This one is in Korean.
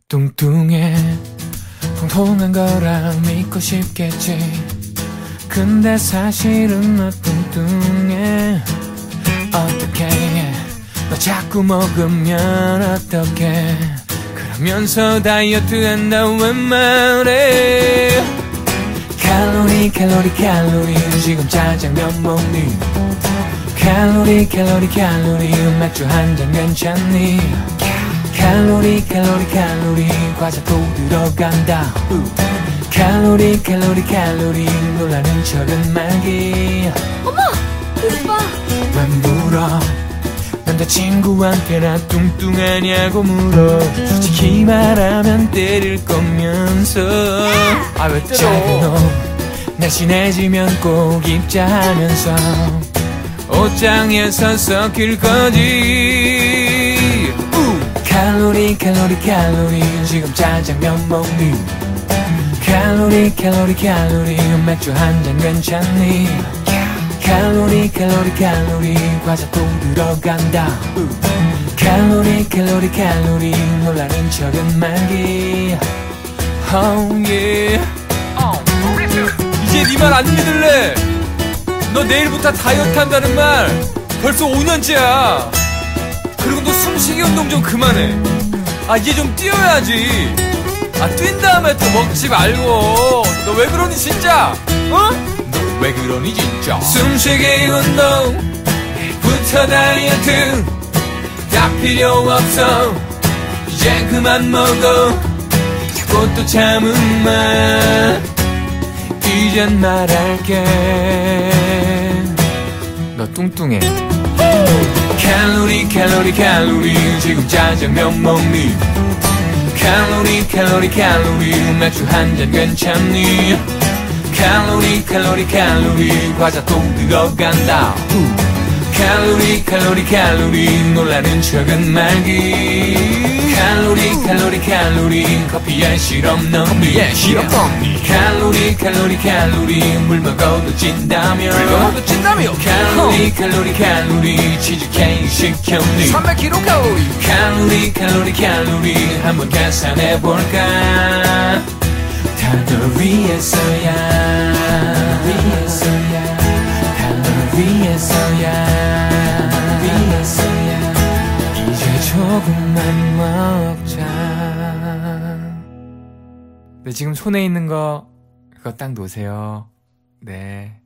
뚱뚱해 통통한 거라 믿고 싶겠지. 근데 사실은 너 뚱뚱해. 어떡해 너 자꾸 먹으면 어떡해. 그러면서 다이어트 한다고 말해. 칼로리 칼로리 칼로리 지금 짜장면 먹니. 칼로리 칼로리 칼로리 맥주 한잔 괜찮니. 칼로리 칼로리 칼로리 과자도 들어간다. 칼로리 칼로리 칼로리 놀라는 척은 말기. 어머 오빠 왜 물어. 남자친구한테나 뚱뚱하냐고 물어. 솔직히 말하면 때릴 거면서. 아 왜 때려. 작은 옷 날씬해지면 꼭 입자 하면서 옷장에서 섞일 거지. 칼로리 칼로리 칼로리 지금 짜장면 먹니. 칼로리 칼로리 칼로리 맥주 한잔 괜찮니. 칼로리 칼로리 칼로리 과자도 들어간다. 칼로리 칼로리 칼로리 놀라는 척은 말기. Oh yeah. 이제 네 말 안 믿을래. 너 내일부터 다이어트 한다는 말 벌써 5년째야. 그리고 너 숨쉬기 운동 좀 그만해. 아 이제 좀 뛰어야지. 아 뛴 다음에 또 먹지 말고. 너 왜 그러니 진짜? 어? 너 왜 그러니 진짜? 숨쉬기 운동부터 다이어트 다 필요 없어. 이제 그만 먹어. 자꾸 또 참은 말 이젠 말할게. 너 뚱뚱해. 칼로리 칼로리 칼로리 지금 짜장면 먹니. 칼로리 칼로리 칼로리 맥주 한잔 괜찮니. 칼로리 칼로리 칼로리 과자도 들어간다. 칼로리 칼로리 칼로리 놀라는 척은 말기. 칼로리 칼로리 칼로리 커피에 시럽 넣니. 칼로리 칼로리 칼로리 물 먹어도 찐다며. 칼로리 칼로리 칼로리 치즈케이크 시켰니. 300kcal. 칼로리 칼로리 칼로리 한번 계산해볼까. 다 널 위해서야. 다 널 위해서야. 이제 조금만 먹자. 네, 지금 손에 있는 거 그거 딱 놓으세요. 네.